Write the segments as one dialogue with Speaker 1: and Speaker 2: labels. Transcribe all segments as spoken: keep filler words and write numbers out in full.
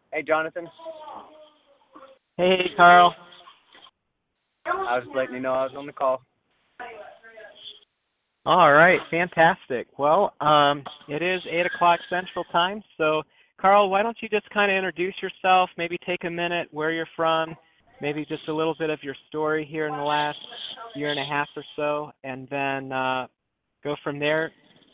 Speaker 1: Hey, Jonathan.
Speaker 2: Hey, Carl.
Speaker 1: I was just letting you know I was on the call.
Speaker 2: All right, fantastic. Well, um, it is eight o'clock Central Time, so Carl, why don't you just kind of introduce yourself, maybe take a minute, where you're from, maybe just a little bit of your story here in the last year and a half or so, and then uh, go from there.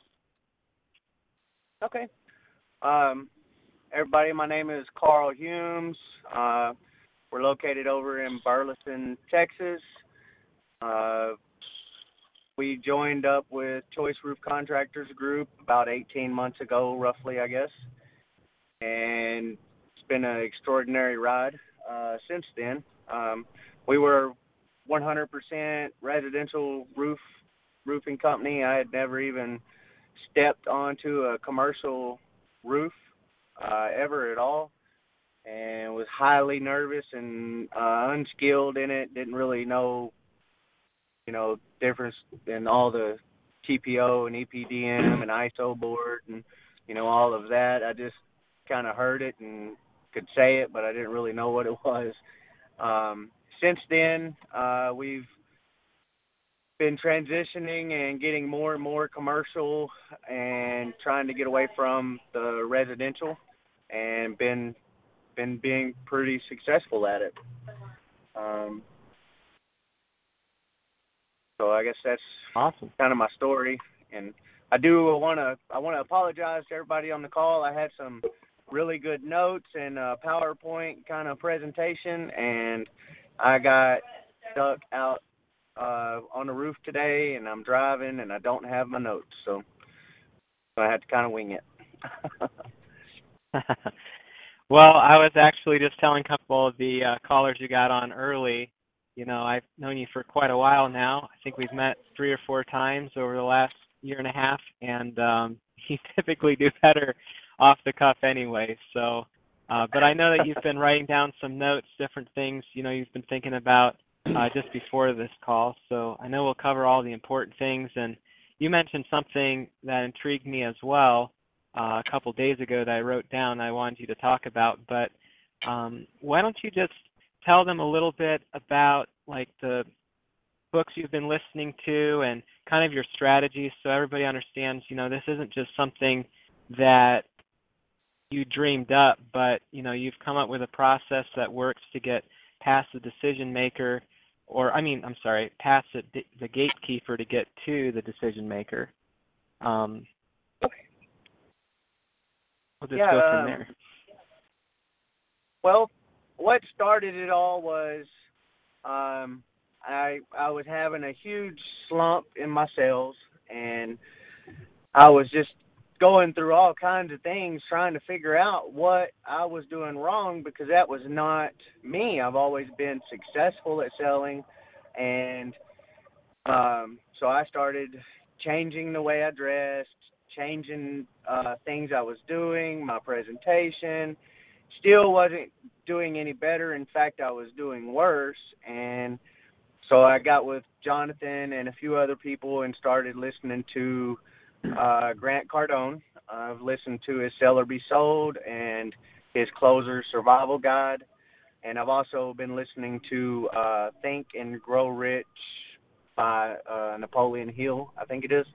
Speaker 1: Okay. Um, everybody, my name is Carl Humes. Uh, we're located over in Burleson, Texas. Uh, we joined up with Choice Roof Contractors Group about eighteen months ago, roughly, I guess. And it's been an extraordinary ride uh, since then. Um, we were one hundred percent residential roof roofing company. I had never even stepped onto a commercial roof uh, ever at all, and was highly nervous and uh, unskilled in it. Didn't really know, you know, difference in all the T P O and E P D M and I S O board and, you know, all of that. I just kind of heard it and could say it, but I didn't really know what it was. Um, since then, uh, we've been transitioning and getting more and more commercial and trying to get away from the residential, and been been being pretty successful at it. Um, so I guess that's
Speaker 2: Awesome.
Speaker 1: kind of my story. And I do want to I want to apologize to everybody on the call. I had some really good notes and a PowerPoint kind of presentation, and I got stuck out uh, on the roof today, and I'm driving, and I don't have my notes, so I had to kind of wing it.
Speaker 2: Well, I was actually just telling a couple of the uh, callers you got on early. You know, I've known you for quite a while now. I think we've met three or four times over the last year and a half, and um, you typically do better off the cuff anyway. So, uh, but I know that you've been writing down some notes, different things, you know, you've been thinking about uh, just before this call. So I know we'll cover all the important things. And you mentioned something that intrigued me as well uh, a couple days ago that I wrote down I wanted you to talk about. But um, why don't you just tell them a little bit about like the books you've been listening to and kind of your strategies so everybody understands, you know, this isn't just something that you dreamed up, but, you know, you've come up with a process that works to get past the decision maker, or, I mean, I'm sorry, past the, the gatekeeper to get to the decision maker. Um,
Speaker 1: Okay.
Speaker 2: we'll just
Speaker 1: Yeah,
Speaker 2: go from
Speaker 1: um,
Speaker 2: there.
Speaker 1: well, what started it all was um, I I was having a huge slump in my sales, and I was just going through all kinds of things trying to figure out what I was doing wrong, because that was not me. I've always been successful at selling, and um, so I started changing the way I dressed, changing uh, things I was doing, my presentation. Still wasn't doing any better. In fact, I was doing worse. And so I got with Jonathan and a few other people and started listening to uh, Grant Cardone. I've listened to his Sell or Be Sold and his Closer Survival Guide. And I've also been listening to uh, Think and Grow Rich by uh, Napoleon Hill, I think it is.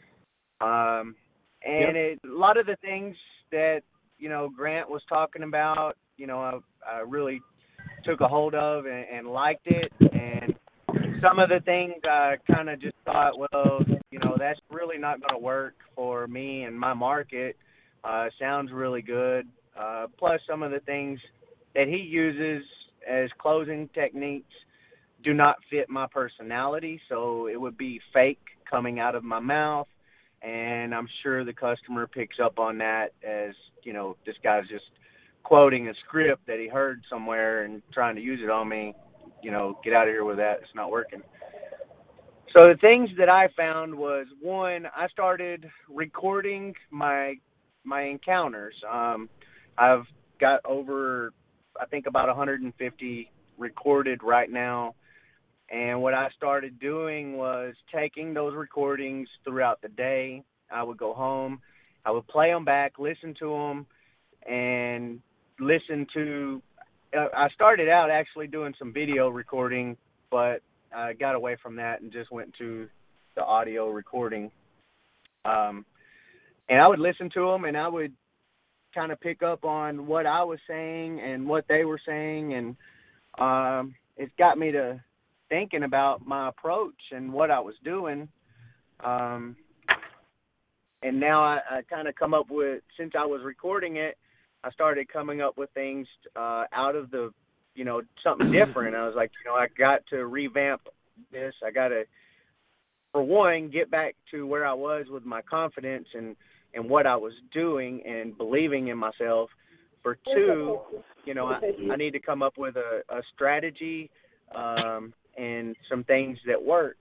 Speaker 1: Um, and
Speaker 2: Yep.
Speaker 1: it, a lot of the things that, you know, Grant was talking about, you know, I, I really took a hold of and, and liked it. And some of the things I kind of just thought, well, you know, that's really not going to work for me and my market. Uh, sounds really good. Uh, plus, some of the things that he uses as closing techniques do not fit my personality, so it would be fake coming out of my mouth. And I'm sure the customer picks up on that as, you know, this guy's just quoting a script that he heard somewhere and trying to use it on me. You know, get out of here with that. It's not working. So the things that I found was, one, I started recording my my encounters. Um, I've got over, I think, about one hundred fifty recorded right now. And what I started doing was taking those recordings throughout the day. I would go home, I would play them back, listen to them, and listen to. Uh, I started out actually doing some video recording, but I got away from that and just went to the audio recording. Um, and I would listen to them, and I would kind of pick up on what I was saying and what they were saying, and um, it got me to thinking about my approach and what I was doing. Um, and now I, I kind of come up with, since I was recording it, I started coming up with things uh, out of the, you know, something different. I was like, you know, I got to revamp this. I got to, for one, get back to where I was with my confidence and, and what I was doing and believing in myself. For two, you know, I, I need to come up with a, a strategy um, and some things that work.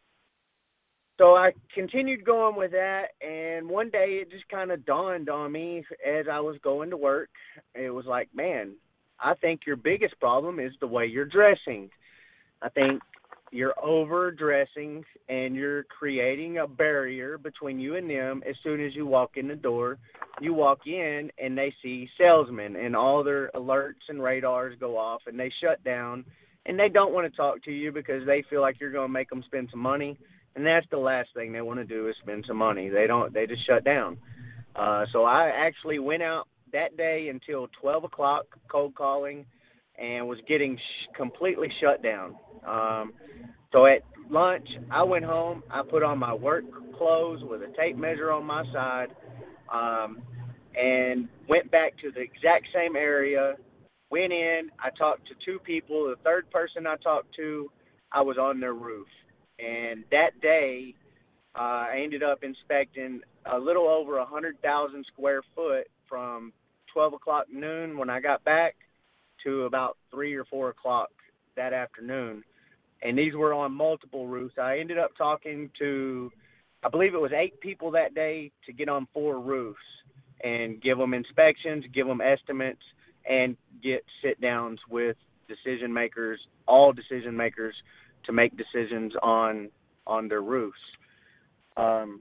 Speaker 1: So I continued going with that, and one day it just kind of dawned on me as I was going to work. It was like, man, I think your biggest problem is the way you're dressing. I think you're overdressing, and you're creating a barrier between you and them. As soon as you walk in the door, you walk in, and they see salesmen, and all their alerts and radars go off, and they shut down, and they don't want to talk to you because they feel like you're going to make them spend some money. And that's the last thing they want to do is spend some money. They don't. They just shut down. Uh, so I actually went out that day until twelve o'clock cold calling and was getting sh- completely shut down. Um, so at lunch, I went home. I put on my work clothes with a tape measure on my side um, and went back to the exact same area, went in. I talked to two people. The third person I talked to, I was on their roof. And that day, uh, I ended up inspecting a little over one hundred thousand square foot from twelve o'clock noon when I got back to about three or four o'clock that afternoon. And these were on multiple roofs. I ended up talking to, I believe it was eight people that day to get on four roofs and give them inspections, give them estimates, and get sit-downs with decision makers, all decision makers, to make decisions on on their roofs. Um,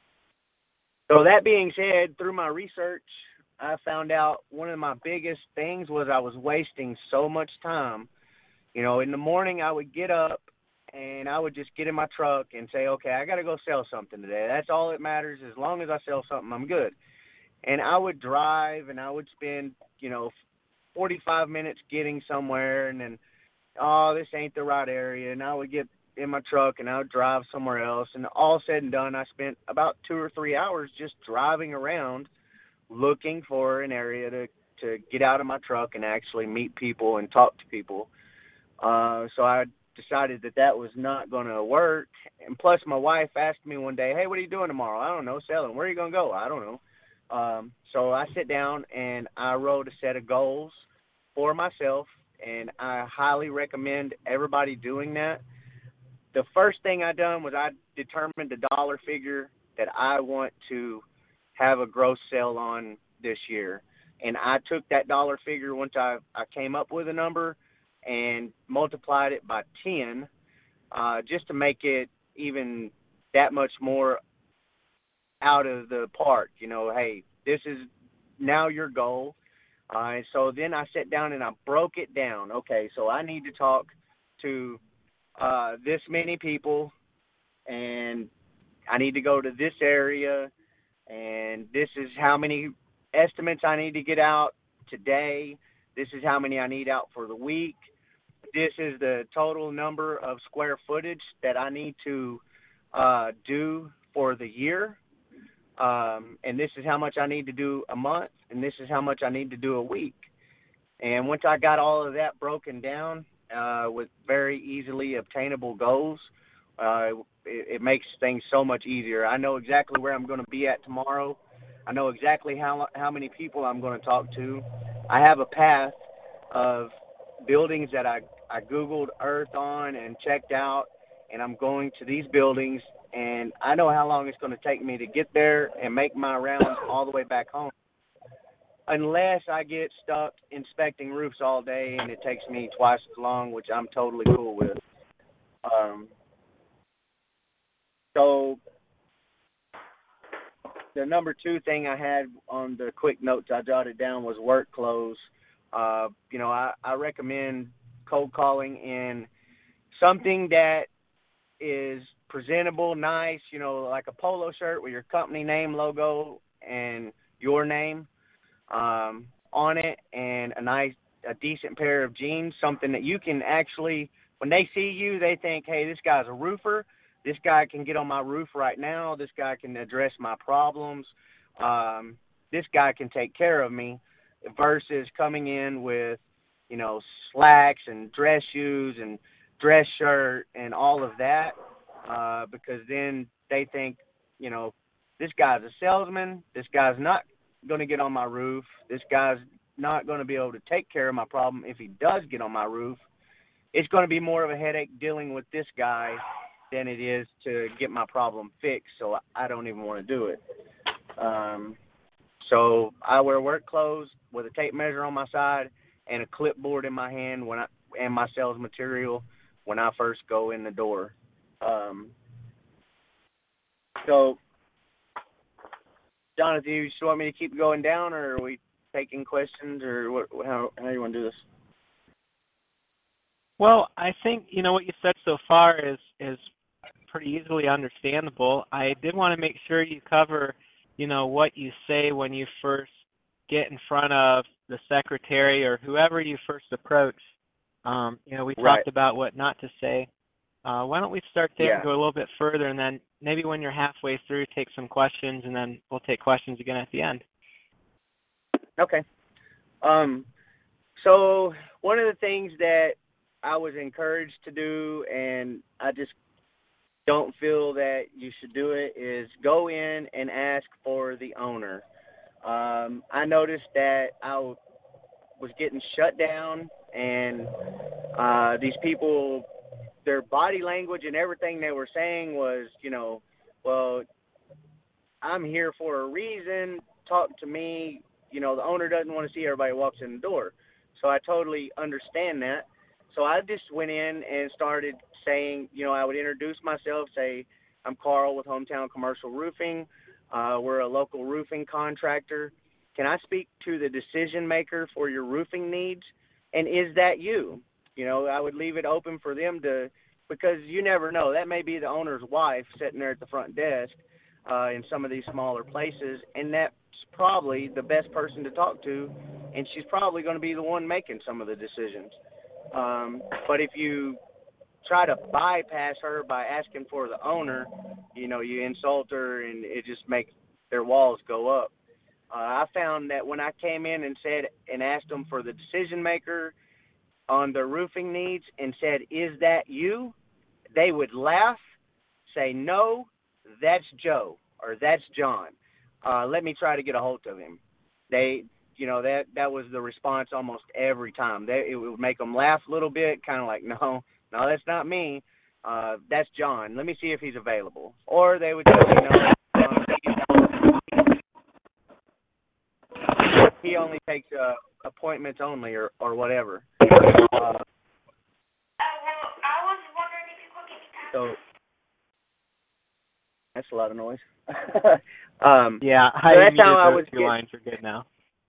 Speaker 1: so that being said, through my research, I found out one of my biggest things was I was wasting so much time. You know, in the morning I would get up and I would just get in my truck and say, okay, I got to go sell something today. That's all that matters. As long as I sell something, I'm good. And I would drive and I would spend, you know, forty-five minutes getting somewhere, and then oh, this ain't the right area, and I would get in my truck and I would drive somewhere else, and all said and done, I spent about two or three hours just driving around looking for an area to, to get out of my truck and actually meet people and talk to people. Uh, so I decided that that was not going to work, and plus my wife asked me one day, hey, what are you doing tomorrow? I don't know, selling. Where are you going to go? I don't know. Um, so I sit down and I wrote a set of goals for myself, and I highly recommend everybody doing that. The first thing I done was I determined the dollar figure that I want to have a gross sale on this year. And I took that dollar figure once I, I came up with a number and multiplied it by ten uh, just to make it even that much more out of the park. You know, hey, this is now your goal. Uh, and so then I sat down and I broke it down. Okay, so I need to talk to uh, this many people, and I need to go to this area, and this is how many estimates I need to get out today. This is how many I need out for the week. This is the total number of square footage that I need to uh, do for the year. Um, and this is how much I need to do a month, and this is how much I need to do a week. And once I got all of that broken down uh, with very easily obtainable goals, uh, it, it makes things so much easier. I know exactly where I'm going to be at tomorrow. I know exactly how how many people I'm going to talk to. I have a path of buildings that I, I Googled Earth on and checked out, and I'm going to these buildings, and I know how long it's going to take me to get there and make my rounds all the way back home, unless I get stuck inspecting roofs all day and it takes me twice as long, which I'm totally cool with. Um, so the number two thing I had on the quick notes I jotted down was work clothes. Uh, you know, I, I recommend cold calling in something that is presentable, nice, you know, like a polo shirt with your company name, logo, and your name um, on it, and a nice, a decent pair of jeans, something that you can actually, when they see you, they think, hey, this guy's a roofer. This guy can get on my roof right now. This guy can address my problems. Um, this guy can take care of me versus coming in with, you know, slacks and dress shoes and dress shirt and all of that, uh, because then they think, you know, this guy's a salesman. This guy's not going to get on my roof. This guy's not going to be able to take care of my problem if he does get on my roof. It's going to be more of a headache dealing with this guy than it is to get my problem fixed, so I don't even want to do it. Um, so I wear work clothes with a tape measure on my side and a clipboard in my hand when I and my sales material when I first go in the door. Um, so, Jonathan, you just want me to keep going down, or are we taking questions, or what? How how do you want to do this?
Speaker 2: Well, I think, you know, what you said so far is is pretty easily understandable. I did want to make sure you cover, you know, what you say when you first get in front of the secretary or whoever you first approach. Um, you know, we
Speaker 1: Right.
Speaker 2: talked about what not to say. Uh, why don't we start there
Speaker 1: Yeah.
Speaker 2: and go a little bit further, and then maybe when you're halfway through, take some questions, and then we'll take questions again at the end.
Speaker 1: Okay. Um, so one of the things that I was encouraged to do, and I just don't feel that you should do it, is go in and ask for the owner. Um, I noticed that I was getting shut down, and uh, these people, their body language and everything they were saying was, you know, well, I'm here for a reason. Talk to me. You know, the owner doesn't want to see everybody walks in the door. So I totally understand that. So I just went in and started saying, you know, I would introduce myself, say, I'm Carl with Hometown Commercial Roofing. Uh, we're a local roofing contractor. Can I speak to the decision maker for your roofing needs? And is that you? You know, I would leave it open for them to, because you never know. That may be the owner's wife sitting there at the front desk uh, in some of these smaller places, and that's probably the best person to talk to, and she's probably going to be the one making some of the decisions. Um, but if you try to bypass her by asking for the owner, you know, you insult her, and it just makes their walls go up. Uh, I found that when I came in and said and asked them for the decision maker on their roofing needs and said, is that you? They would laugh, say, no, that's Joe, or that's John. Uh, let me try to get a hold of him. They, you know, that, that was the response almost every time. They, it would make them laugh a little bit, kind of like, no, no, that's not me. Uh, that's John. Let me see if he's available. Or they would tell me, no, um, he only takes uh, appointments only, or, or whatever. Uh, so that's a lot of noise. um,
Speaker 2: Yeah,
Speaker 1: so
Speaker 2: I
Speaker 1: that's
Speaker 2: muted
Speaker 1: how I
Speaker 2: those
Speaker 1: was
Speaker 2: two
Speaker 1: get-
Speaker 2: lines are good now.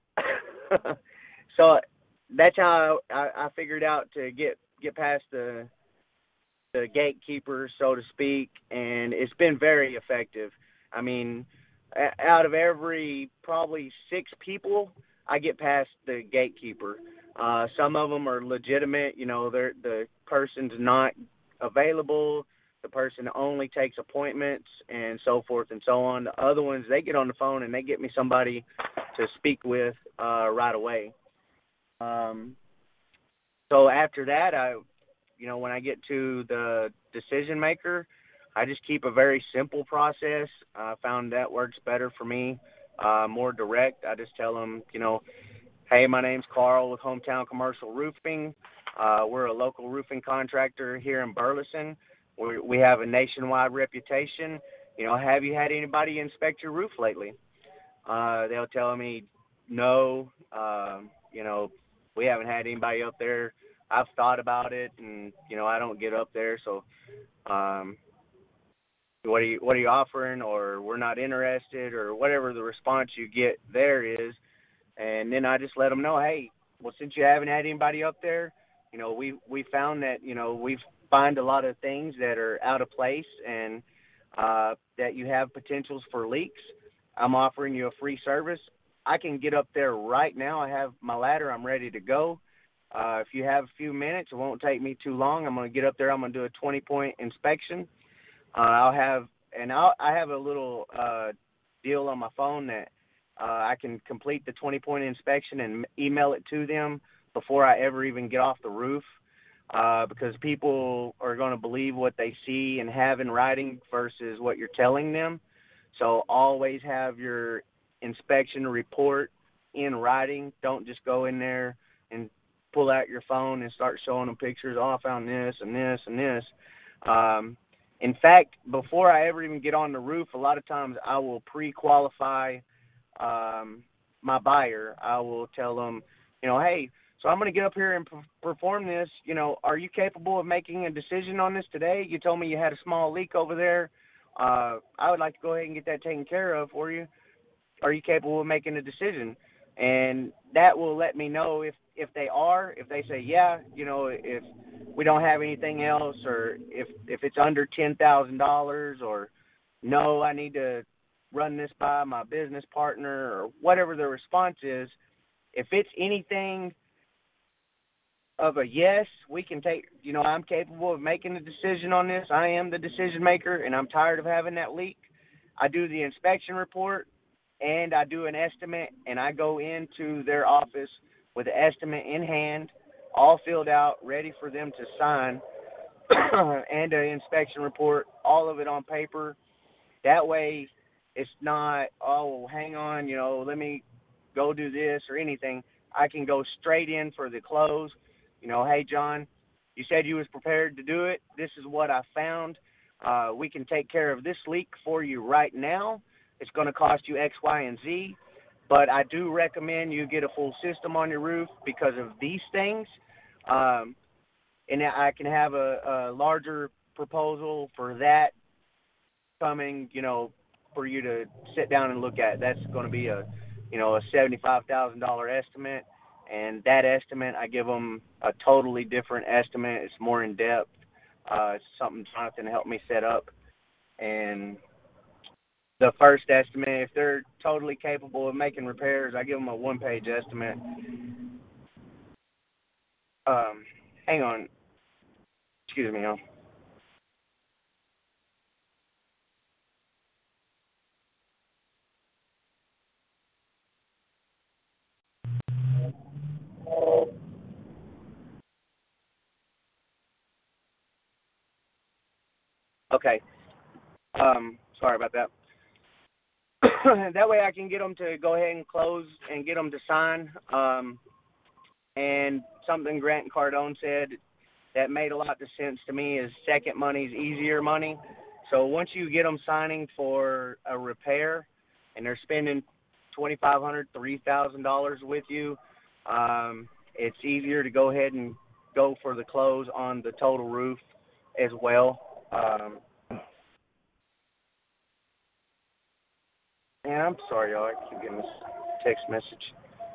Speaker 1: So that's how I, I figured out to get get past the the gatekeeper, so to speak, and it's been very effective. I mean, a- out of every probably six people, I get past the gatekeeper. Uh, some of them are legitimate. You know, they're, the person's not available. The person only takes appointments and so forth and so on. The other ones, they get on the phone and they get me somebody to speak with uh, right away. Um, so after that, I, you know, when I get to the decision maker, I just keep a very simple process. I found that works better for me, uh, more direct. I just tell them, you know, hey, my name's Carl with Hometown Commercial Roofing. Uh, we're a local roofing contractor here in Burleson. We, we have a nationwide reputation. You know, have you had anybody inspect your roof lately? Uh, they'll tell me, no, uh, you know, we haven't had anybody up there. I've thought about it, and, you know, I don't get up there, so um, what are you what are you offering, or we're not interested, or whatever the response you get there is. And then I just let them know, hey, well, since you haven't had anybody up there, you know, we we found that, you know, we find a lot of things that are out of place and uh, that you have potentials for leaks. I'm offering you a free service. I can get up there right now. I have my ladder. I'm ready to go. Uh, if you have a few minutes, it won't take me too long. I'm going to get up there. I'm going to do a twenty-point inspection. Uh, I'll have, and I'll, I have a little uh, deal on my phone that uh, I can complete the twenty-point inspection and email it to them before I ever even get off the roof, uh, because people are going to believe what they see and have in writing versus what you're telling them. So always have your inspection report in writing. Don't just go in there and pull out your phone and start showing them pictures. Oh, I found this and this and this. Um, in fact, before I ever even get on the roof, a lot of times I will pre-qualify um, my buyer. I will tell them, you know, hey, so I'm going to get up here and p- perform this. You know, are you capable of making a decision on this today? You told me you had a small leak over there. Uh, I would like to go ahead and get that taken care of for you. Are you capable of making a decision? And that will let me know if, if they are. If they say, yeah, you know, if we don't have anything else, or if, if it's under ten thousand dollars, or no, I need to run this by my business partner, or whatever the response is. If it's anything of a yes, we can take, you know, I'm capable of making a decision on this. I am the decision maker, and I'm tired of having that leak. I do the inspection report, and I do an estimate, and I go into their office with the estimate in hand, all filled out, ready for them to sign, and an inspection report, all of it on paper. That way it's not, oh, hang on, you know, let me go do this or anything. I can go straight in for the close. You know, hey, John, you said you was prepared to do it. This is what I found. Uh, we can take care of this leak for you right now. It's going to cost you X, Y, and Z, but I do recommend you get a full system on your roof because of these things. Um, and I can have a, a larger proposal for that coming, you know, for you to sit down and look at. That's going to be a, you know, a seventy-five thousand dollars estimate. And that estimate, I give them a totally different estimate. It's more in depth. Uh, it's something Jonathan helped me set up. And the first estimate, if they're totally capable of making repairs, I give them a one-page estimate. Um, hang on. Excuse me, y'all. Okay. Um, sorry about that. That way I can get them to go ahead and close and get them to sign. Um, and something Grant Cardone said that made a lot of sense to me is second money is easier money. So once you get them signing for a repair and they're spending twenty-five hundred dollars, three thousand dollars with you, um, it's easier to go ahead and go for the close on the total roof as well. Um, and I'm sorry, y'all. I keep getting this text message.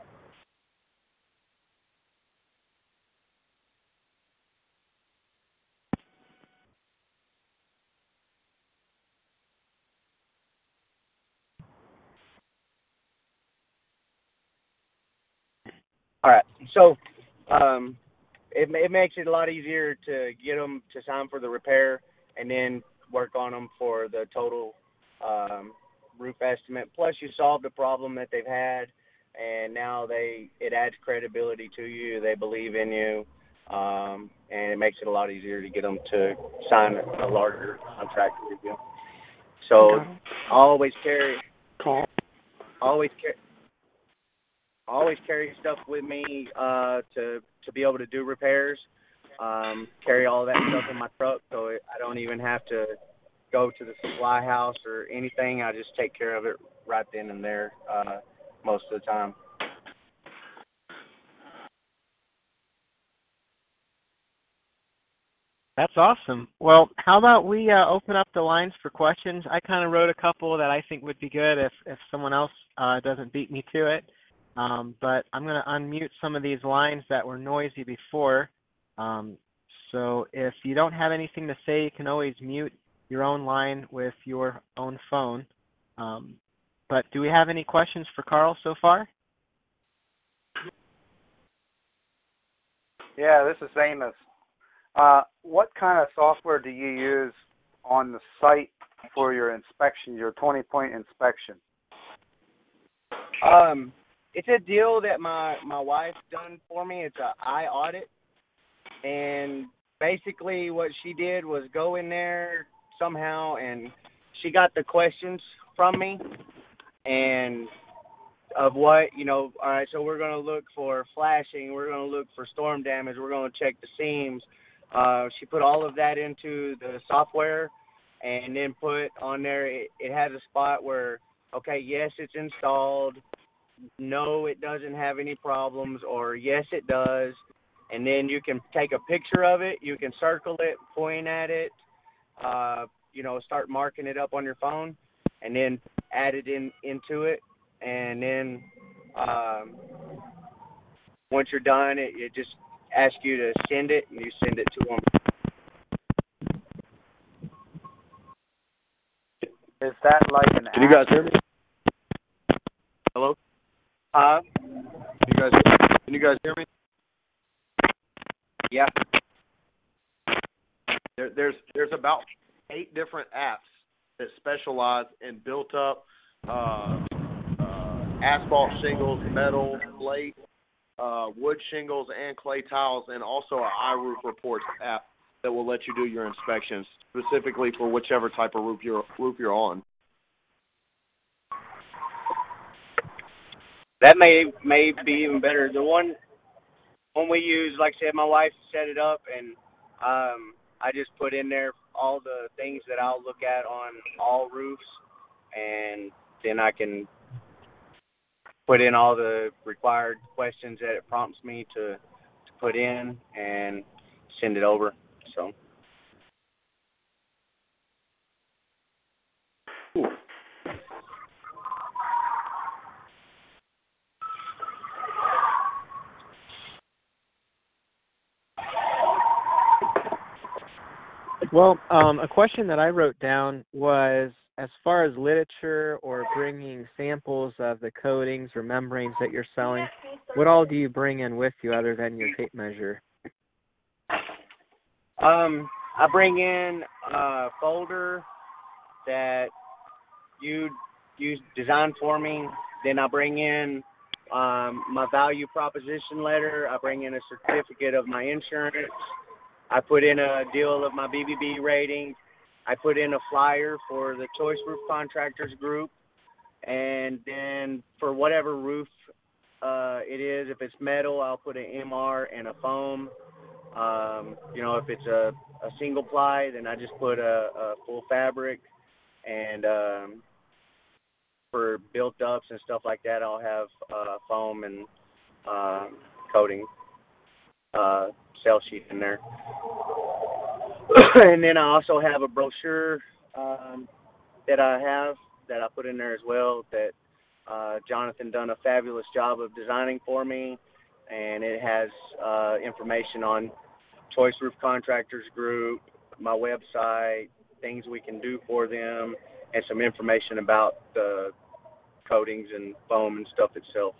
Speaker 1: All right. So um, it, it makes it a lot easier to get them to sign for the repair and then work on them for the total um, roof estimate. Plus, you solved a problem that they've had, and now they it adds credibility to you. They believe in you, um, and it makes it a lot easier to get them to sign a larger contract with you. So
Speaker 3: Okay.
Speaker 1: always carry,
Speaker 3: Cool.
Speaker 1: always carry. I always carry stuff with me uh, to to be able to do repairs. Um, carry all that stuff in my truck, so it, I don't even have to go to the supply house or anything. I just take care of it right then and there uh, most of the time.
Speaker 2: That's awesome. Well, how about we uh, open up the lines for questions? I kind of wrote a couple that I think would be good if, if someone else uh, doesn't beat me to it. Um, but I'm going to unmute some of these lines that were noisy before. Um, so if you don't have anything to say, you can always mute your own line with your own phone. Um, but do we have any questions for Carl so far?
Speaker 3: Yeah, this is Amos. Uh, what kind of software do you use on the site for your inspection, your twenty-point inspection?
Speaker 1: Um, it's a deal that my my wife's done for me. It's a eye audit, and basically what she did was go in there somehow, and she got the questions from me, and of what, you know, all right, so we're going to look for flashing, we're going to look for storm damage, we're going to check the seams. Uh, she put all of that into the software and then put on there, it, it has a spot where, okay, yes, it's installed, no, it doesn't have any problems, or yes, it does. And then you can take a picture of it, you can circle it, point at it, uh, you know, start marking it up on your phone, and then add it in into it. And then um, once you're done, it, it just asks you to send it, and you send it to them.
Speaker 3: Is that like an
Speaker 4: Can you guys hear me?
Speaker 1: Hello? Uh,
Speaker 4: Can you guys can you guys hear me?
Speaker 1: yeah.
Speaker 4: There, there's there's about eight different apps that specialize in built up uh, uh, asphalt shingles, metal, slate, uh, wood shingles, and clay tiles, and also an iRoof Reports app that will let you do your inspections specifically for whichever type of roof you're roof you're on.
Speaker 1: That may may be even better. The one one we use, like I said, my wife set it up, and um, I just put in there all the things that I'll look at on all roofs, and then I can put in all the required questions that it prompts me to, to put in and send it over. So.
Speaker 4: Cool.
Speaker 2: Well, um, a question that I wrote down was, as far as literature or bringing samples of the coatings or membranes that you're selling, what all do you bring in with you other than your tape measure?
Speaker 1: Um, I bring in a folder that you you designed for me. Then I bring in um, my value proposition letter. I bring in a certificate of my insurance. I put in a deal of my B B B rating. I put in a flyer for the Choice Roof Contractors Group. And then for whatever roof uh, it is, if it's metal, I'll put an M R and a foam. Um, you know, if it's a, a single ply, then I just put a, a full fabric. And um, for built-ups and stuff like that, I'll have uh, foam and uh, coating uh, cell sheet in there. And then I also have a brochure um, that I have that I put in there as well that uh, Jonathan done a fabulous job of designing for me, and it has uh, information on Choice Roof Contractors Group, my website, things we can do for them, and some information about the coatings and foam and stuff itself.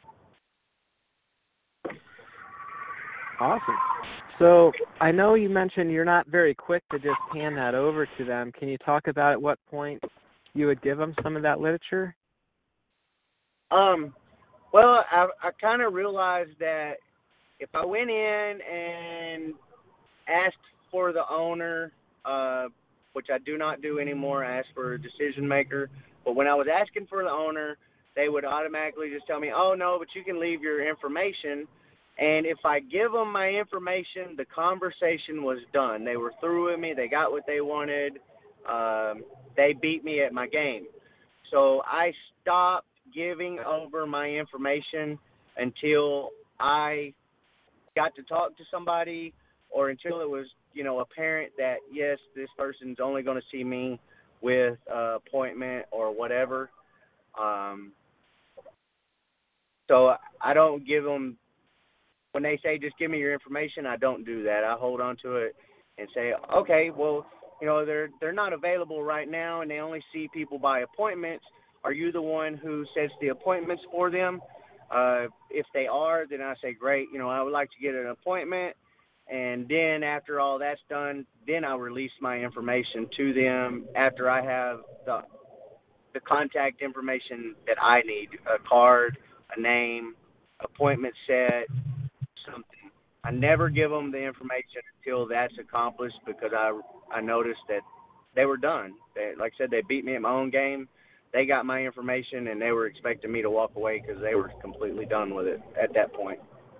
Speaker 2: Awesome. So I know you mentioned you're not very quick to just hand that over to them. Can you talk about at what point you would give them some of that literature?
Speaker 1: Um, well, I, I kind of realized that if I went in and asked for the owner, uh, which I do not do anymore, I ask for a decision maker, but when I was asking for the owner, they would automatically just tell me, oh, no, but you can leave your information. And if I give them my information, the conversation was done. They were through with me. They got what they wanted. Um, they beat me at my game. So I stopped giving over my information until I got to talk to somebody, or until it was, you know, apparent that, yes, this person's only going to see me with an appointment or whatever. Um, so I don't give them, when they say just give me your information, I don't do that. I hold on to it and say, okay, well, you know, they're they're not available right now, and they only see people by appointments. Are you the one who sets the appointments for them? Uh, if they are, then I say, great, you know, I would like to get an appointment. And then after all that's done, then I release my information to them after I have the the contact information that I need, a card, a name, appointment set, something. I never give them the information until that's accomplished because I, I noticed that they were done. They, like I said, they beat me at my own game. They got my information, and they were expecting me to walk away because they were completely done with it at that point.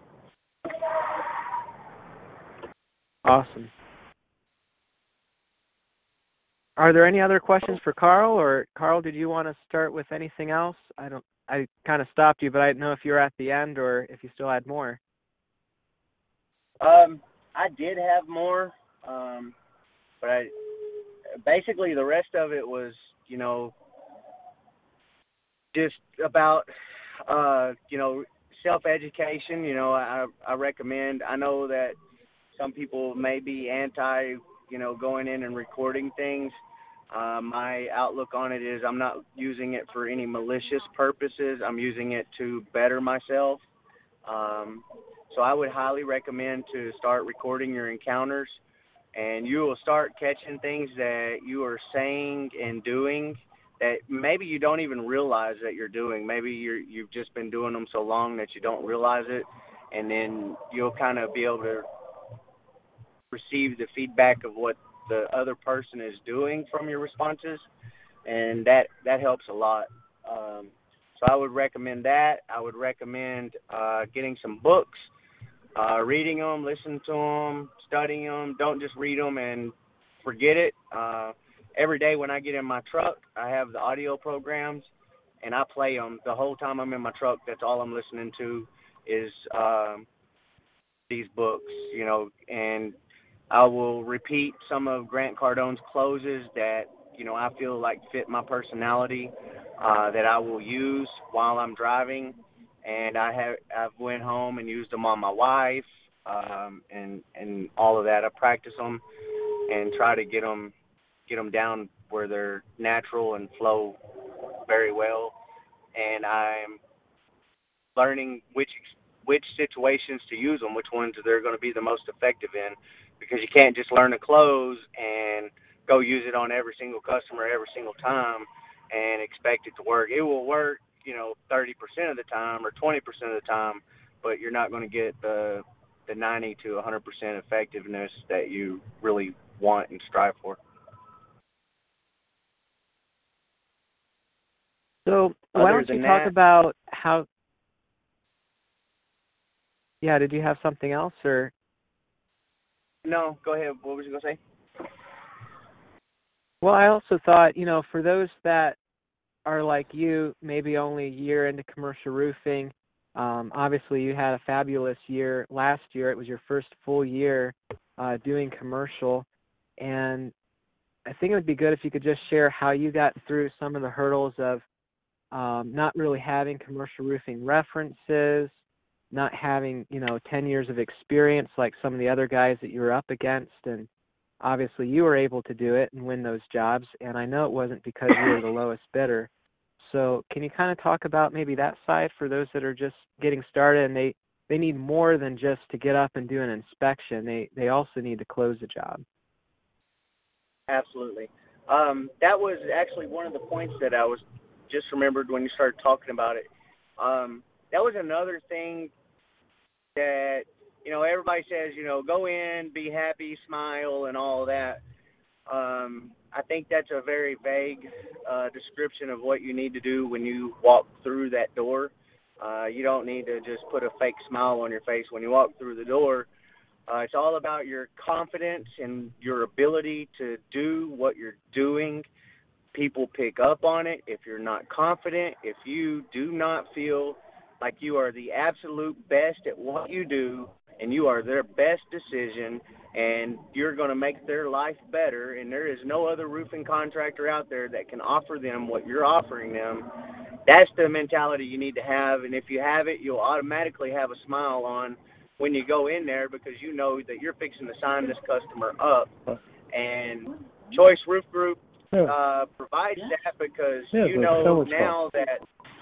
Speaker 2: Awesome. Are there any other questions for Carl, or Carl, did you want to start with anything else? I don't. I kind of stopped you, but I didn't know if you were at the end or if you still had more.
Speaker 1: Um, I did have more, um, but I basically the rest of it was, you know, just about, uh, you know, self-education. You know, I I recommend. I know that some people may be anti, you know, going in and recording things. Uh, my outlook on it is I'm not using it for any malicious purposes. I'm using it to better myself. Um, so I would highly recommend to start recording your encounters, and you will start catching things that you are saying and doing that maybe you don't even realize that you're doing. Maybe you're, you've just been doing them so long that you don't realize it, and then you'll kind of be able to receive the feedback of what the other person is doing from your responses, and that that helps a lot. Um, so I would recommend that. I would recommend uh, getting some books, uh, reading them, listening to them, studying them. Don't just read them and forget it. Uh, every day when I get in my truck, I have the audio programs, and I play them the whole time I'm in my truck. That's all I'm listening to is um, these books, you know, and I will repeat some of Grant Cardone's closes that, you know, I feel like fit my personality, uh, that I will use while I'm driving. And I have I've went home and used them on my wife, um, and and all of that. I practice them and try to get them get them down where they're natural and flow very well. And I'm learning which which situations to use them, which ones they're going to be the most effective in, because you can't just learn a close and go use it on every single customer every single time and expect it to work. It will work, you know, thirty percent of the time or twenty percent of the time, but you're not going to get the the ninety to one hundred percent effectiveness that you really want and strive for.
Speaker 2: So why
Speaker 1: Other
Speaker 2: don't you
Speaker 1: than
Speaker 2: talk
Speaker 1: that-
Speaker 2: about how? Yeah, did you have something else, or?
Speaker 1: No, go ahead. What was you going to say?
Speaker 2: Well, I also thought, you know, for those that are like you, maybe only a year into commercial roofing, um, obviously you had a fabulous year last year. It was your first full year uh, doing commercial, and I think it would be good if you could just share how you got through some of the hurdles of um, not really having commercial roofing references, not having, you know, ten years of experience like some of the other guys that you were up against, and obviously you were able to do it and win those jobs, and I know it wasn't because you were the lowest bidder. So can you kind of talk about maybe that side for those that are just getting started and they, they need more than just to get up and do an inspection. They they also need to close the job.
Speaker 1: Absolutely. Um, that was actually one of the points that I was just remembered when you started talking about it. Um, that was another thing that, you know, everybody says, you know, go in, be happy, smile, and all that. Um, I think that's a very vague uh, description of what you need to do when you walk through that door. Uh, you don't need to just put a fake smile on your face when you walk through the door. Uh, it's all about your confidence and your ability to do what you're doing. People pick up on it. If you're not confident, if you do not feel like you are the absolute best at what you do and you are their best decision and you're going to make their life better, and there is no other roofing contractor out there that can offer them what you're offering them, that's the mentality you need to have. And if you have it, you'll automatically have a smile on when you go in there because you know that you're fixing to sign this customer up. And Choice Roof Group uh, provides that because you know now that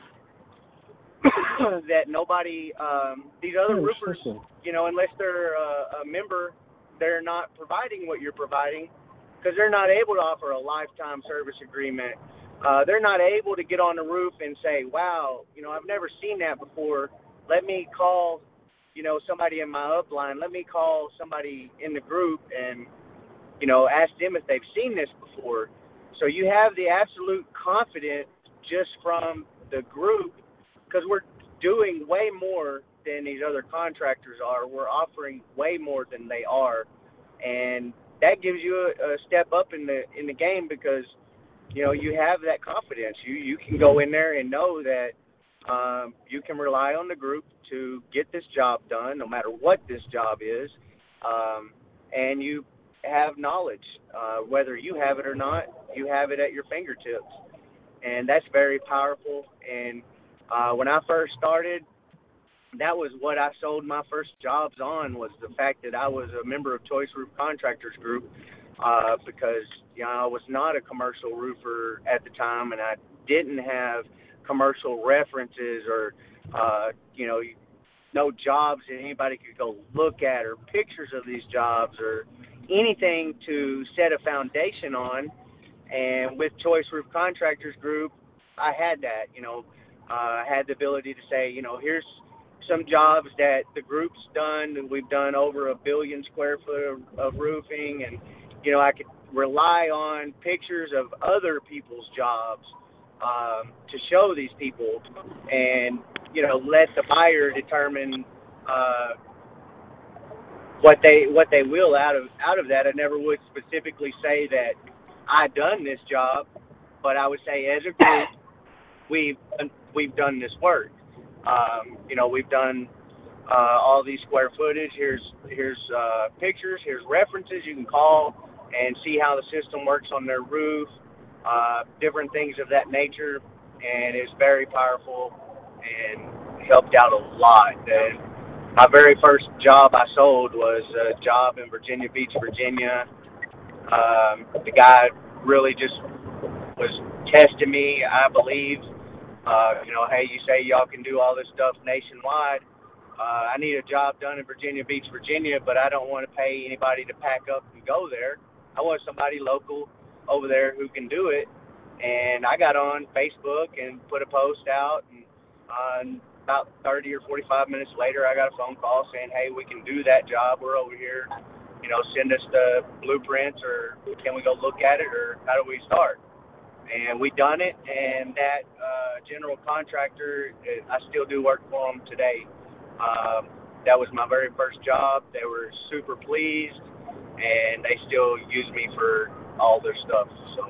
Speaker 1: that nobody, um, these other roofers, you know, unless they're uh, a member, they're not providing what you're providing because they're not able to offer a lifetime service agreement. Uh, they're not able to get on the roof and say, wow, you know, I've never seen that before. Let me call, you know, somebody in my upline. Let me call somebody in the group and, you know, ask them if they've seen this before. So you have the absolute confidence just from the group because we're doing way more than these other contractors are. We're offering way more than they are. And that gives you a, a step up in the in the game because, you know, you have that confidence. You you can go in there and know that um, you can rely on the group to get this job done, no matter what this job is. Um, and you have knowledge. Uh, whether you have it or not, you have it at your fingertips. And that's very powerful. And uh, when I first started, that was what I sold my first jobs on, was the fact that I was a member of Choice Roof Contractors Group uh, because, you know, I was not a commercial roofer at the time, and I didn't have commercial references or, uh, you know, no jobs that anybody could go look at or pictures of these jobs or anything to set a foundation on. And with Choice Roof Contractors Group, I had that, you know, uh, I had the ability to say, you know, here's some jobs that the group's done, and we've done over a billion square foot of, of roofing, and, you know, I could rely on pictures of other people's jobs um, to show these people and, you know, let the buyer determine uh, what they what they will out of out of that. I never would specifically say that I done this job, but I would say as a group, we've we've done this work. Um, you know, we've done uh, all these square footage. Here's here's uh, pictures. Here's references you can call and see how the system works on their roof. Uh, different things of that nature, and it's very powerful and helped out a lot. And my very first job I sold was a job in Virginia Beach, Virginia. Um, the guy really just was testing me, I believe. Uh, you know, hey, you say y'all can do all this stuff nationwide. Uh, I need a job done in Virginia Beach, Virginia, but I don't want to pay anybody to pack up and go there. I want somebody local over there who can do it. And I got on Facebook and put a post out, and uh, about thirty or forty-five minutes later, I got a phone call saying, hey, we can do that job. We're over here. You know, send us the blueprints, or can we go look at it, or how do we start? And we done it, and that uh, general contractor, I still do work for them today. Um, that was my very first job. They were super pleased, and they still use me for all their stuff. So.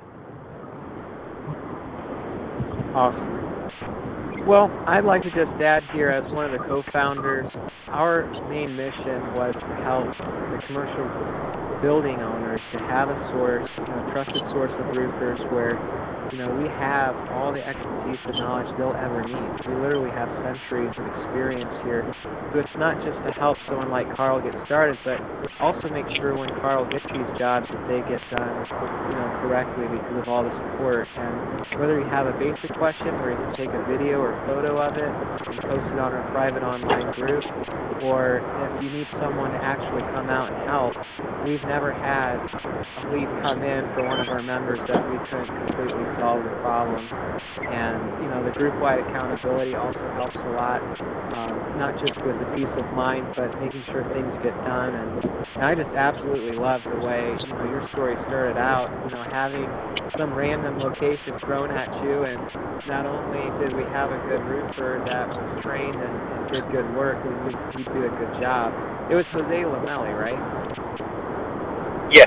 Speaker 2: Awesome. Well, I'd like to just add here, as one of the co-founders, our main mission was to help the commercial building owners to have a source, you know, a trusted source of roofers where, you know, we have all the expertise and knowledge they'll ever need. We literally have centuries of experience here. So it's not just to help someone like Carl get started, but also make sure when Carl gets these jobs that they get done, you know, correctly because of all the support. And whether you have a basic question where you can take a video or photo of it and post it on our private online group, or if you need someone to actually come out and help, we've never had a lead come in for one of our members that we couldn't completely solve the problem. And, you know, the group-wide accountability also helps a lot, um, not just with the peace of mind, but making sure things get done. And, and I just absolutely love the way, you know, your story started out, you know, having some random location thrown at you, and not only did we have a good roofer that was trained and, and did good work, we you do a good job. It was Jose Lamelli, right?
Speaker 1: Yes.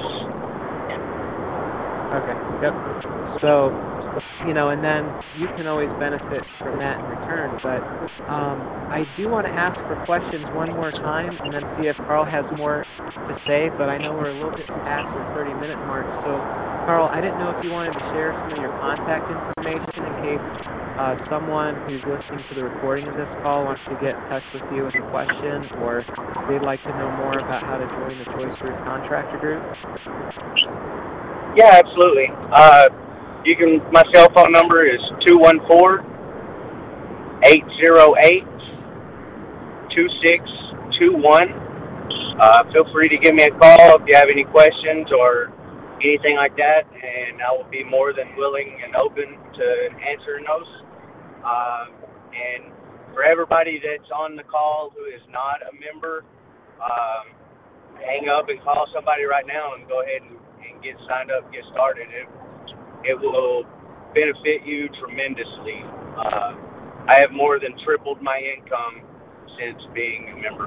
Speaker 2: Okay. Yep. So, you know, and then you can always benefit from that in return. But um, I do want to ask for questions one more time and then see if Carl has more to say. But I know we're a little bit past the thirty-minute mark. So, Carl, I didn't know if you wanted to share some of your contact information in case uh, someone who's listening to the recording of this call wants to get in touch with you with a question, or they'd like to know more about how to join the Choice Roof Contractor Group?
Speaker 1: Yeah, absolutely. Uh, you can. My cell phone number is two one four, eight zero eight, two six two one. Uh, feel free to give me a call if you have any questions or anything like that, and I will be more than willing and open to answering those. Uh, and for everybody that's on the call who is not a member, um, hang up and call somebody right now and go ahead and, and get signed up, get started. It, it will benefit you tremendously. Uh, I have more than tripled my income since being a member.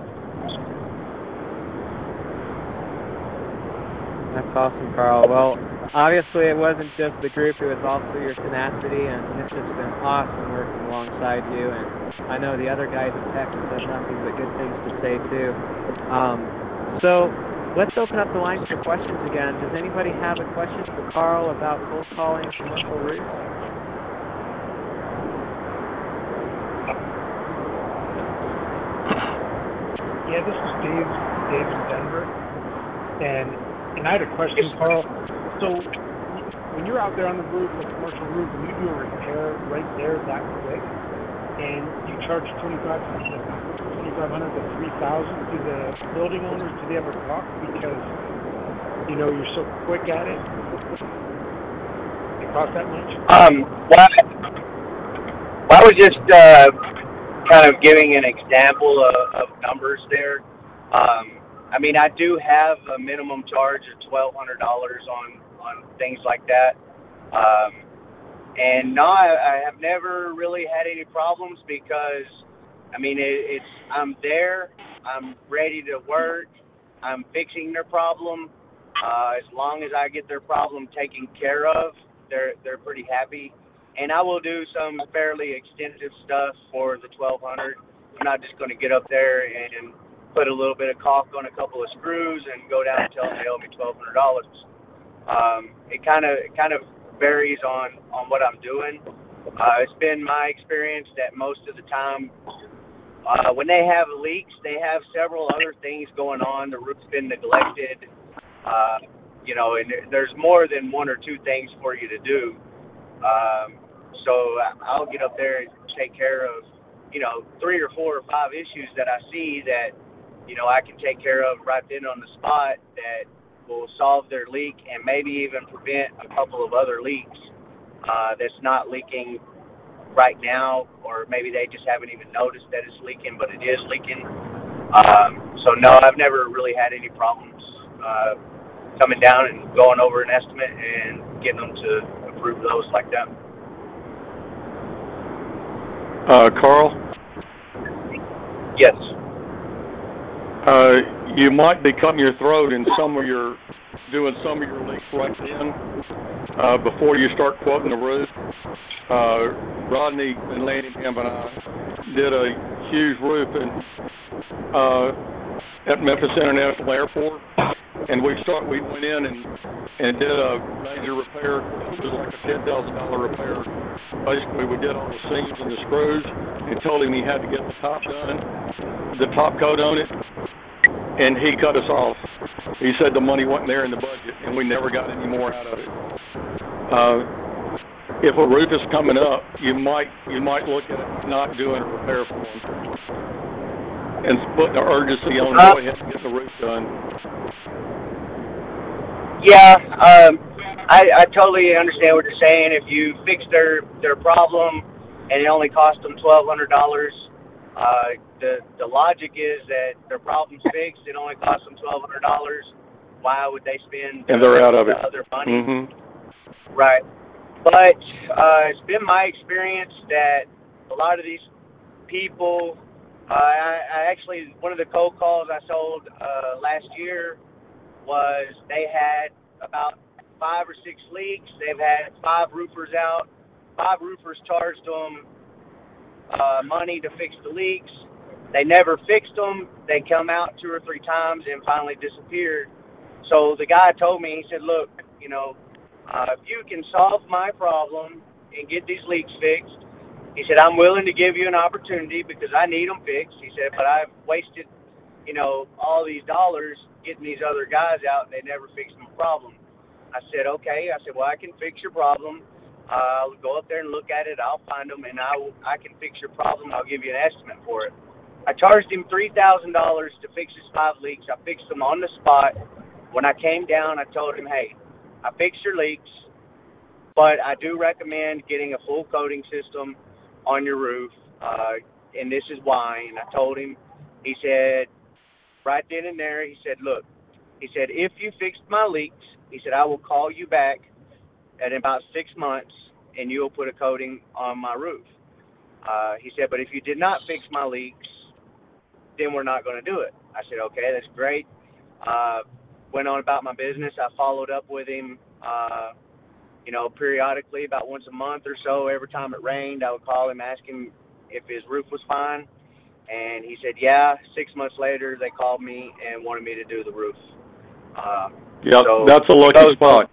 Speaker 2: That's awesome, Carl. Well, obviously it wasn't just the group, it was also your tenacity, and it's just been awesome working alongside you. And I know the other guys in Texas have nothing but good things to say, too. Um, so let's open up the lines for questions again. Does anybody have a question for Carl about cold calling commercial roofs?
Speaker 5: Yeah, this is Dave, Dave in Denver. And And I had a question, Carl. So when you're out there on the roof, a commercial roof, and you do a repair right there that quick, and you charge twenty-five hundred to three thousand, do the building owners, do they ever talk because, you know, you're so quick at it? It cost that much?
Speaker 1: Um, well, well, I was just uh, kind of giving an example of, of numbers there. Um, I mean, I do have a minimum charge of twelve hundred dollars on, on things like that. Um, and no, I, I have never really had any problems because, I mean, it, it's I'm there, I'm ready to work, I'm fixing their problem. Uh, as long as I get their problem taken care of, they're they're pretty happy. And I will do some fairly extensive stuff for the twelve hundred. I'm not just going to get up there and put a little bit of caulk on a couple of screws and go down and tell them they owe me twelve hundred dollars. Um, it kind of it kind of varies on, on what I'm doing. Uh, it's been my experience that most of the time, uh, when they have leaks, they have several other things going on. The roof's been neglected, uh, you know, and there's more than one or two things for you to do. Um, so I'll get up there and take care of, you know, three or four or five issues that I see that, you know, I can take care of right then on the spot that will solve their leak and maybe even prevent a couple of other leaks uh, that's not leaking right now, or maybe they just haven't even noticed that it's leaking, but it is leaking. Um, so, no, I've never really had any problems uh, coming down and going over an estimate and getting them to approve those like that.
Speaker 6: Uh, Carl?
Speaker 1: Yes.
Speaker 6: Uh, you might be cutting your throat in some of your, doing some of your leaks right then, uh, before you start quoting the roof. Uh, Rodney and Lanny and I did a huge roof in, uh, at Memphis International Airport, and we start, we went in and, and did a major repair. It was like a ten thousand dollars repair. Basically, we did all the seams and the screws and told him he had to get the top done, the top coat on it, and he cut us off. He said the money wasn't there in the budget, and we never got any more out of it. Uh, if a roof is coming up, you might you might look at not doing a repair for him and putting the urgency on go ahead and get the roof done.
Speaker 1: Yeah, um, I, I totally understand what you're saying. If you fix their, their problem and it only cost them twelve hundred dollars, uh, the the logic is that their problem's fixed. It only cost them twelve hundred dollars. Why would they spend
Speaker 6: and they're out of it.
Speaker 1: other money?
Speaker 6: Mm-hmm.
Speaker 1: Right. But uh, it's been my experience that a lot of these people, uh, I, I actually, one of the cold calls I sold uh, last year was they had about five or six leaks. They've had five roofers out. Five roofers charged them uh, money to fix the leaks. They never fixed them. They come out two or three times and finally disappeared. So the guy told me, he said, look, you know, uh, if you can solve my problem and get these leaks fixed, He said, I'm willing to give you an opportunity because I need them fixed. He said, but I've wasted, you know, all these dollars getting these other guys out, and they never fixed my problem. I said, okay. I said, well, I can fix your problem. Uh, I'll go up there and look at it. I'll find them, and I, will, I can fix your problem. I'll give you an estimate for it. I charged him three thousand dollars to fix his five leaks. I fixed them on the spot. When I came down, I told him, hey, I fixed your leaks, but I do recommend getting a full coating system on your roof, uh, and this is why. And I told him, he said, right then and there, he said, look, he said, if you fixed my leaks, he said, I will call you back in about six months, and you'll put a coating on my roof. Uh, he said, but if you did not fix my leaks, then we're not going to do it. I said, okay, that's great. Uh, went on about my business. I followed up with him, uh, you know, periodically, about once a month or so. Every time it rained, I would call him, ask him if his roof was fine. And he said, yeah. Six months later, they called me and wanted me to do the roof. Uh,
Speaker 6: yeah,
Speaker 1: so
Speaker 6: that's a lucky
Speaker 1: those,
Speaker 6: spot.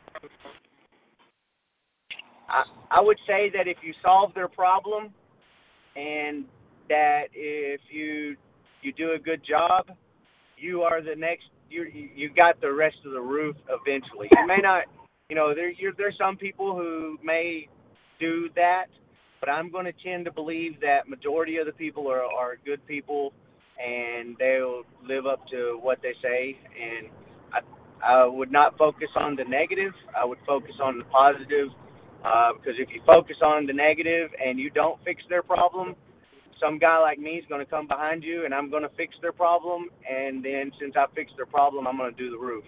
Speaker 1: I, I would say that if you solve their problem and that if you you do a good job, you are the next, you you got the rest of the roof eventually. You may not, you know, there you're, there's some people who may do that, but I'm going to tend to believe that majority of the people are, are good people, and they'll live up to what they say. And I, I would not focus on the negative. I would focus on the positive, uh, because if you focus on the negative and you don't fix their problem, some guy like me is going to come behind you, and I'm going to fix their problem, and then since I fixed their problem, I'm going to do the roof.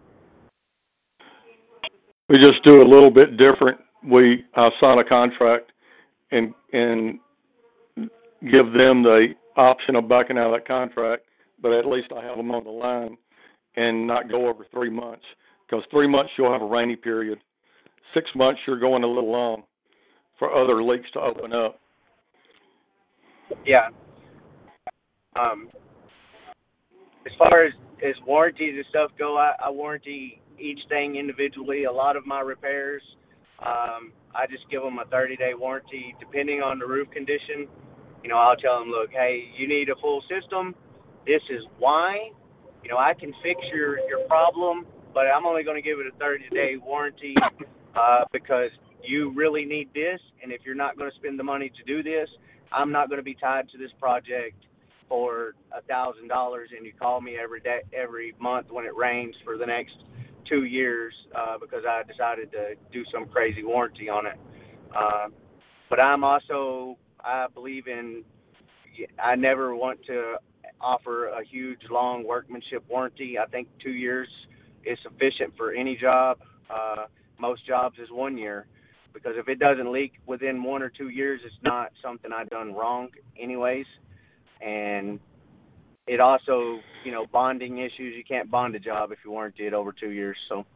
Speaker 6: We just do a little bit different. We uh, sign a contract and and give them the option of backing out of that contract, but at least I have them on the line and not go over three months, because three months you'll have a rainy period. Six months you're going a little long for other leaks to open up.
Speaker 1: Yeah. Um, as far as, as warranties and stuff go, I, I warranty each thing individually. A lot of my repairs, um, I just give them a thirty-day warranty depending on the roof condition. You know, I'll tell them, look, hey, you need a full system. This is why. You know, I can fix your, your problem, but I'm only going to give it a thirty-day warranty uh, because you really need this, and if you're not going to spend the money to do this, I'm not going to be tied to this project for a thousand dollars, and you call me every day, every month when it rains for the next two years uh, because I decided to do some crazy warranty on it. Uh, but I'm also, I believe in, I never want to offer a huge, long workmanship warranty. I think two years is sufficient for any job. Uh, most jobs is one year. Because if it doesn't leak within one or two years, it's not something I've done wrong anyways. And it also, you know, bonding issues, you can't bond a job if you warranty it over two years. So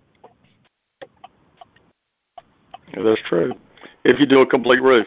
Speaker 6: Yeah, that's true. If you do a complete roof.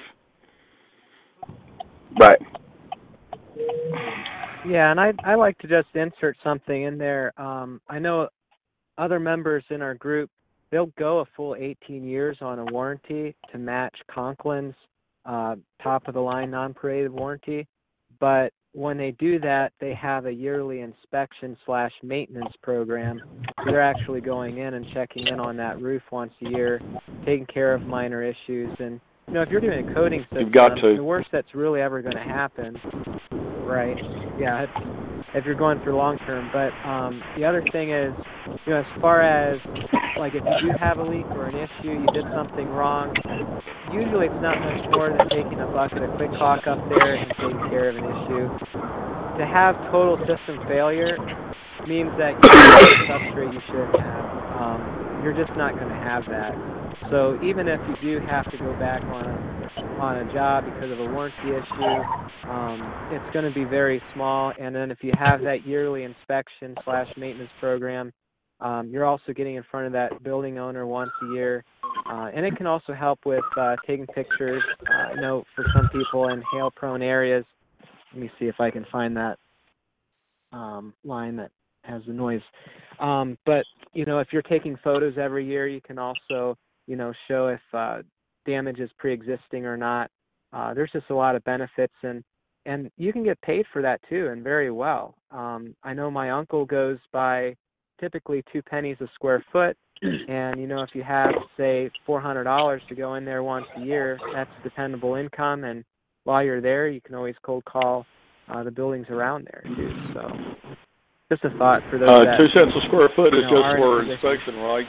Speaker 1: Right.
Speaker 2: Yeah, and I I like to just insert something in there. Um, I know other members in our group, they'll go a full eighteen years on a warranty to match Conklin's uh, top-of-the-line non-paraded warranty. But when they do that, they have a yearly inspection slash maintenance program. So they're actually going in and checking in on that roof once a year, taking care of minor issues. And, you know, if you're doing a coating system,
Speaker 6: You've got to.
Speaker 2: the worst that's really ever going to happen, right, yeah, it's, if you're going for long term. But um, the other thing is, you know, as far as, like, if you do have a leak or an issue, you did something wrong, usually it's not much more than taking a bucket of Quick Hawk up there and taking care of an issue. To have total system failure means that you have the substrate you should have. Um, you're just not going to have that. So even if you do have to go back on a, on a job because of a warranty issue, um, it's going to be very small. And then if you have that yearly inspection slash maintenance program, um, you're also getting in front of that building owner once a year. Uh, and it can also help with uh, taking pictures. Uh, I know for some people in hail-prone areas, let me see if I can find that um, line that has the noise. Um, but, you know, if you're taking photos every year, you can also, you know, show if uh, damage is pre-existing or not. Uh, there's just a lot of benefits, and and you can get paid for that too, and very well. Um, I know my uncle goes by typically two pennies a square foot, and you know if you have say four hundred dollars to go in there once a year, that's dependable income, and while you're there, you can always cold call uh, the buildings around there too. So just a thought for those.
Speaker 6: Uh,
Speaker 2: that,
Speaker 6: two cents a square foot is
Speaker 2: you know,
Speaker 6: just for inspection, right?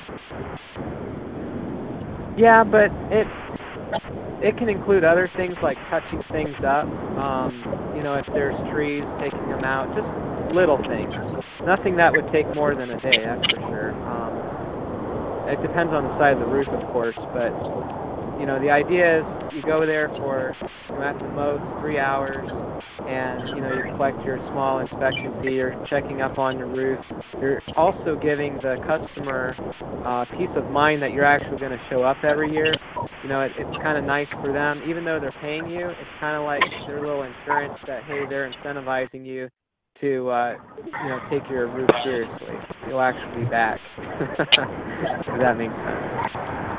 Speaker 2: Yeah, but it it can include other things like touching things up. Um, you know, if there's trees, taking them out, just little things. Nothing that would take more than a day, that's for sure. Um, it depends on the size of the roof, of course, but you know, the idea is you go there for, you know, at the most three hours, and you know you collect your small inspection fee. You're checking up on your roof. You're also giving the customer uh, peace of mind that you're actually going to show up every year. You know, it, it's kind of nice for them, even though they're paying you. It's kind of like their little insurance that hey, they're incentivizing you to uh, you know take your roof seriously. You'll actually be back. If that makes sense.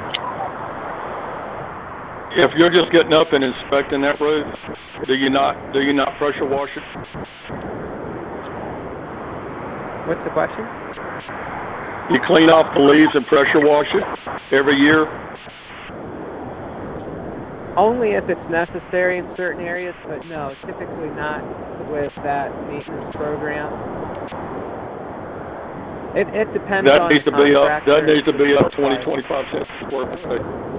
Speaker 6: If you're just getting up and inspecting that roof, do you not do you not pressure wash it?
Speaker 2: What's the question?
Speaker 6: You clean off the leaves and pressure wash it every year?
Speaker 2: Only if it's necessary in certain areas, but no, typically not with that maintenance program. It it depends
Speaker 6: that
Speaker 2: on
Speaker 6: needs
Speaker 2: the
Speaker 6: to be up. That
Speaker 2: contractor.
Speaker 6: needs to be up twenty, twenty-five cents per square foot.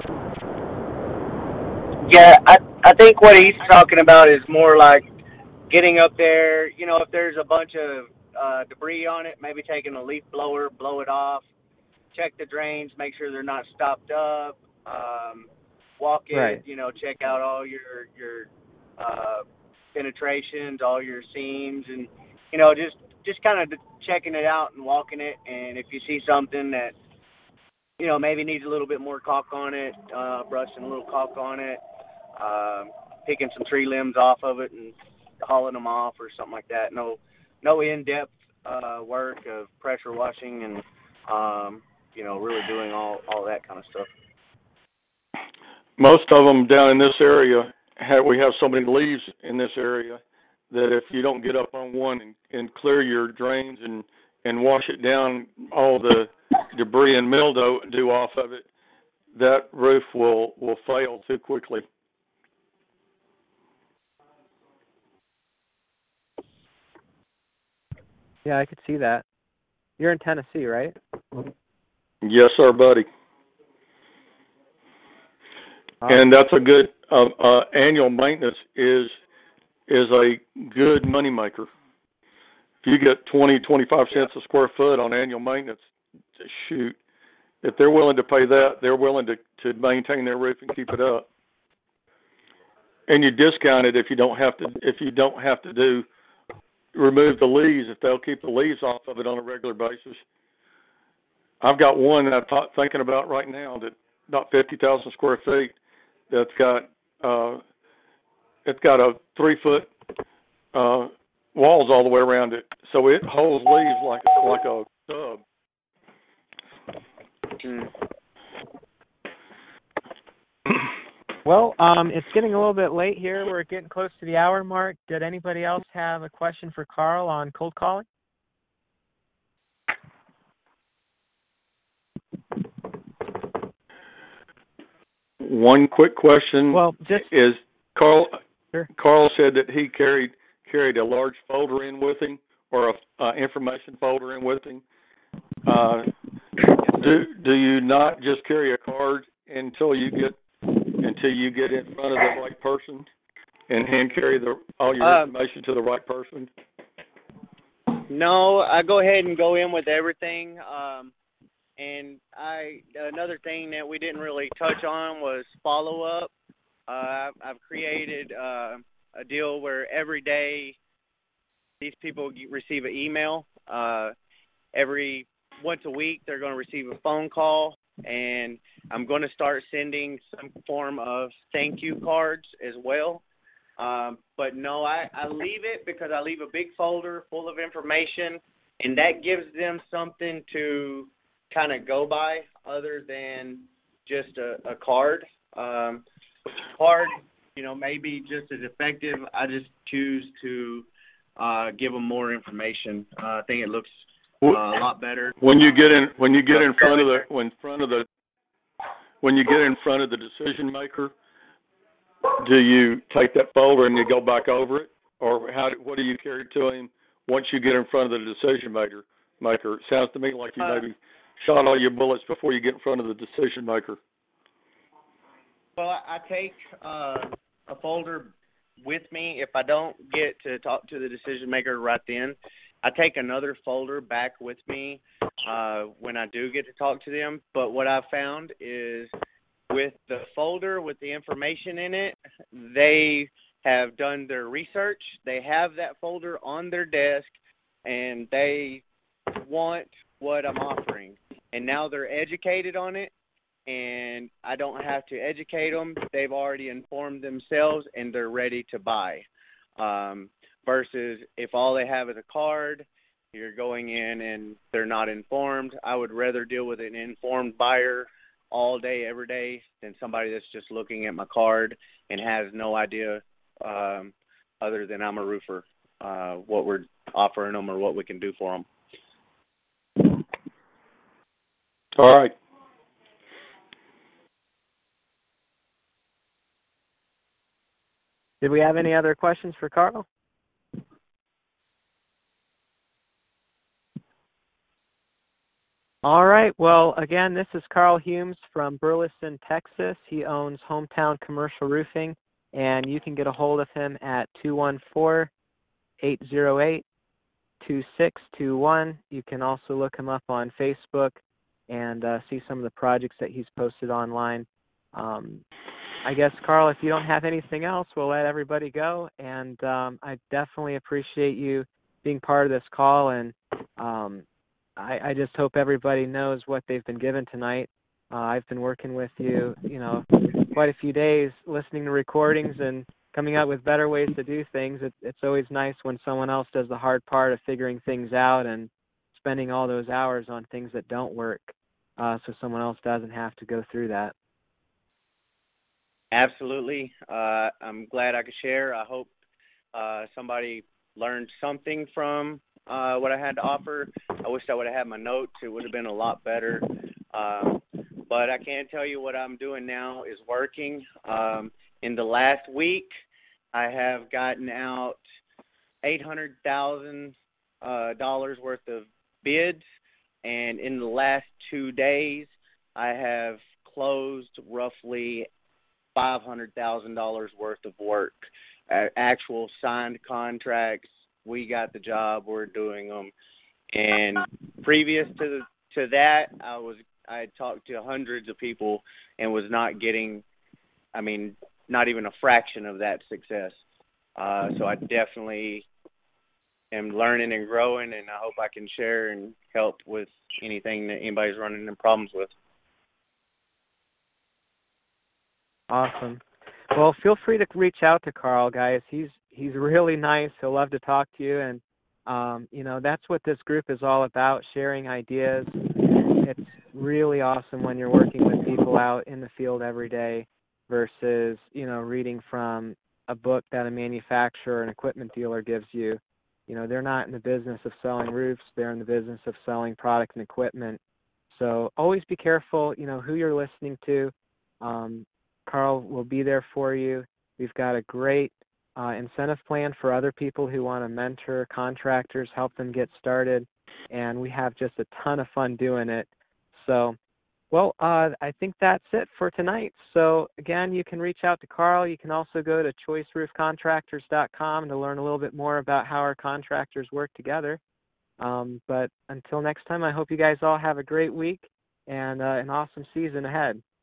Speaker 1: Yeah, I I think what he's talking about is more like getting up there. You know, if there's a bunch of uh, debris on it, maybe taking a leaf blower, blow it off, check the drains, make sure they're not stopped up, um, walk it,
Speaker 2: right.
Speaker 1: you know, check out all your your uh, penetrations, all your seams, and you know, just just kind of checking it out and walking it. And if you see something that you know maybe needs a little bit more caulk on it, uh, brushing a little caulk on it. Um, picking some tree limbs off of it and hauling them off or something like that. No, no in-depth uh, work of pressure washing and um, you know really doing all, all that kind of stuff.
Speaker 6: Most of them down in this area, have, we have so many leaves in this area that if you don't get up on one and, and clear your drains and, and wash it down, all the debris and mildew off of it, that roof will, will fail too quickly.
Speaker 2: Yeah, I could see that. You're in Tennessee, right?
Speaker 6: Yes, sir, buddy.
Speaker 2: Awesome.
Speaker 6: And that's a good uh, uh, annual maintenance is is a good moneymaker. If you get twenty, twenty-five cents a square foot on annual maintenance, shoot, if they're willing to pay that, they're willing to, to maintain their roof and keep it up. And you discount it if you don't have to if you don't have to do remove the leaves, if they'll keep the leaves off of it on a regular basis. I've got one that I'm th- thinking about right now that about fifty thousand square feet that's got uh, it's got a three foot uh, walls all the way around it, so it holds leaves like like a tub.
Speaker 1: Mm.
Speaker 2: Well, um, it's getting a little bit late here. We're getting close to the hour mark. Did anybody else have a question for Carl on cold calling?
Speaker 6: One quick question
Speaker 2: well, just,
Speaker 6: is Carl.
Speaker 2: Sure.
Speaker 6: Carl said that he carried carried a large folder in with him, or a uh, information folder in with him. Uh, do do you not just carry a card until you get until you get in front of the right person, and hand carry the all your
Speaker 1: uh,
Speaker 6: information to the right person?
Speaker 1: No, I go ahead and go in with everything. Um, and I another thing that we didn't really touch on was follow up. Uh, I've, I've created uh, a deal where every day these people receive an email. Uh, every once a week they're going to receive a phone call, and I'm going to start sending some form of thank you cards as well. Um, but no, I, I leave it because I leave a big folder full of information, and that gives them something to kind of go by other than just a, a card. Um, card you know, maybe just as effective. I just choose to uh, give them more information. Uh, I think it looks uh, a lot better.
Speaker 6: When you get in, when you get in front of the, when front of the, when you get in front of the decision maker, do you take that folder and you go back over it, or how? What do you carry to him once you get in front of the decision maker? Maker. It sounds to me like you
Speaker 1: Uh,
Speaker 6: maybe shot all your bullets before you get in front of the decision maker.
Speaker 1: Well, I take uh, a folder with me. If I don't get to talk to the decision maker right then, I take another folder back with me uh, when I do get to talk to them. But what I've found is with the folder with the information in it, they have done their research. They have that folder on their desk, and they want what I'm offering. And now they're educated on it, and I don't have to educate them. They've already informed themselves, and they're ready to buy. Um, versus if all they have is a card, you're going in and they're not informed. I would rather deal with an informed buyer all day, every day, than somebody that's just looking at my card and has no idea um, other than I'm a roofer, uh, what we're offering them or what we can do for them.
Speaker 6: All right.
Speaker 2: Did we have any other questions for Carl? All right. Well, again, this is Carl Humes from Burleson, Texas. He owns Hometown Commercial Roofing, and you can get a hold of him at two one four, eight zero eight, two six two one. You can also look him up on Facebook and uh, see some of the projects that he's posted online. Um, I guess, Carl, if you don't have anything else, we'll let everybody go. And um, I definitely appreciate you being part of this call, and um, I, I just hope everybody knows what they've been given tonight. Uh, I've been working with you, you know, quite a few days, listening to recordings and coming up with better ways to do things. It, it's always nice when someone else does the hard part of figuring things out and spending all those hours on things that don't work, uh, so someone else doesn't have to go through that.
Speaker 1: Absolutely. Uh, I'm glad I could share. I hope uh, somebody learned something from uh, what I had to offer. I wish I would have had my notes. It would have been a lot better. Um, but I can tell you what I'm doing now is working. Um, in the last week, I have gotten out eight hundred thousand dollars uh, worth of bids, and in the last two days, I have closed roughly five hundred thousand dollars worth of work, uh, actual signed contracts. We got the job, we're doing them. And previous to the, to that, I was I had talked to hundreds of people and was not getting, I mean, not even a fraction of that success. Uh, so I definitely am learning and growing, and I hope I can share and help with anything that anybody's running into problems with.
Speaker 2: Awesome. Well, feel free to reach out to Carl, guys. He's he's really nice. He'll love to talk to you, and um, you know, that's what this group is all about, sharing ideas. It's really awesome when you're working with people out in the field every day versus, you know, reading from a book that a manufacturer or an equipment dealer gives you. You know, they're not in the business of selling roofs. They're in the business of selling product and equipment. So always be careful, you know, who you're listening to. Um, Carl will be there for you. We've got a great uh, incentive plan for other people who want to mentor contractors, help them get started, and we have just a ton of fun doing it. So, well, uh, I think that's it for tonight. So, again, you can reach out to Carl. You can also go to choice roof contractors dot com to learn a little bit more about how our contractors work together. Um, but until next time, I hope you guys all have a great week and uh, an awesome season ahead.